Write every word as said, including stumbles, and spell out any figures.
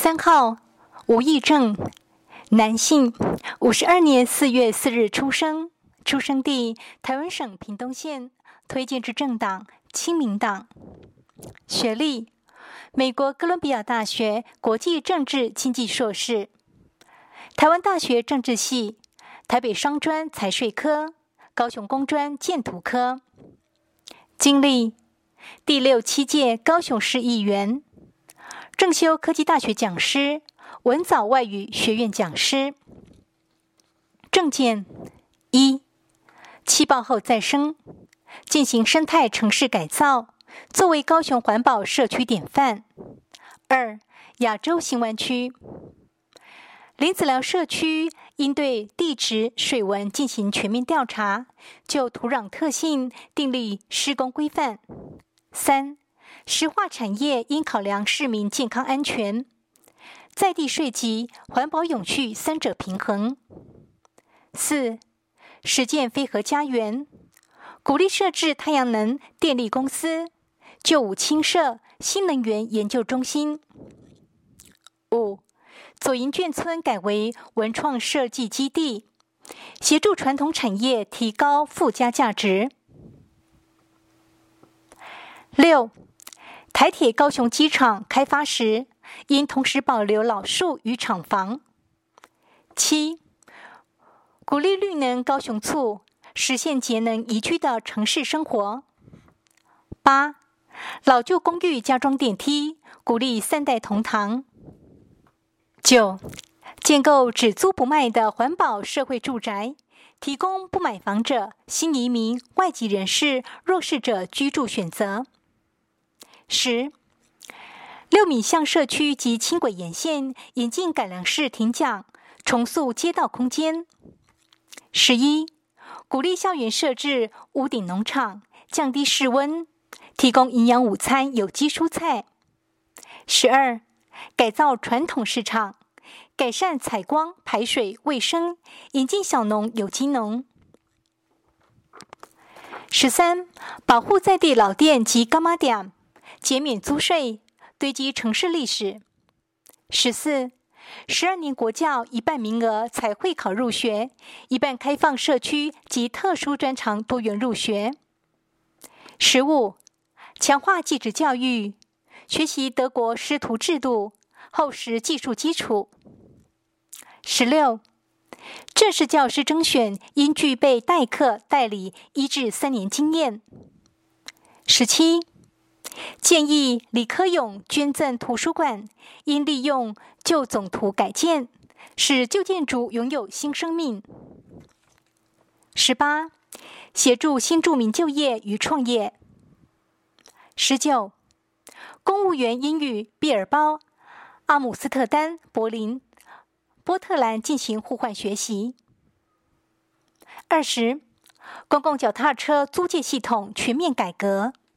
三号，吴益政，男性，五十二年四月四日出生，出生地台湾省屏东县，推荐之政党亲民党。学历，美国哥伦比亚大学国际政治经济硕士，台湾大学政治系，台北商专财税科，高雄工专建图科。经历，第六七届高雄市议员，正修科技大学讲师，文藻外语学院讲师。政见：一、气爆后再生，进行生态城市改造，作为高雄环保社区典范。二、亚洲新湾区，林子寮社区应对地质、水文进行全面调查，就土壤特性订立施工规范。三、石化产业应考量市民健康安全，在地税及环保永续三者平衡。四、实践非核家园，鼓励设置太阳能电力公司，就武清设新能源研究中心。五、左营眷村改为文创设计基地，协助传统产业提高附加价值。六、台铁高雄机场开发时，应同时保留老树与厂房。七、鼓励绿能高雄促，实现节能宜居的城市生活。八、老旧公寓加装电梯，鼓励三代同堂。九、建构只租不卖的环保社会住宅，提供不买房者、新移民、外籍人士、弱势者居住选择。十、六米巷社区及轻轨沿线引进改良式停讲，重塑街道空间。十一、鼓励校园设置屋顶农场，降低室温，提供营养午餐有机蔬菜。十二、改造传统市场，改善采光、排水、卫生，引进小农、有机农。十三、保护在地老店及柑仔店，减免租税，堆积城市历史。十四、十二年国教一半名额采会考入学，一半开放社区及特殊专长多元入学。十五、强化技职教育，学习德国师徒制度，厚实技术基础。十六、正式教师甄选应具备代课、代理一至三年经验。十七、建议李科永捐赠图书馆，应利用旧总图改建，使旧建筑拥有新生命。十八、协助新住民就业与创业。十九、公务员英语毕尔包、阿姆斯特丹、柏林、波特兰进行互换学习。二十、公共脚踏车租借系统全面改革，